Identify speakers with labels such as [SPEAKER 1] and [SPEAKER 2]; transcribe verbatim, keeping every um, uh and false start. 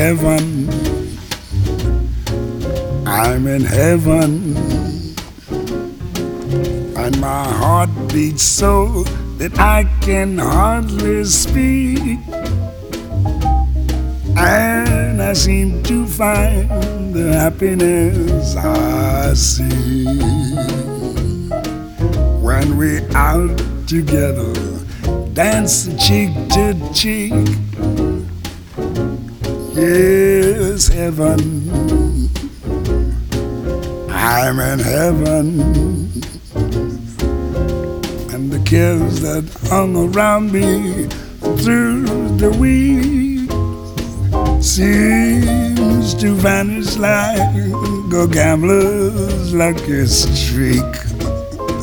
[SPEAKER 1] heaven. I'm in heaven. And my heart beats so that I can hardly speak. And I seem to find the happiness I see when we're out together, dance cheek to cheek. Yes, heaven, I'm in heaven. And the cares that hung around me through the week seems to vanish like a gambler's lucky streak.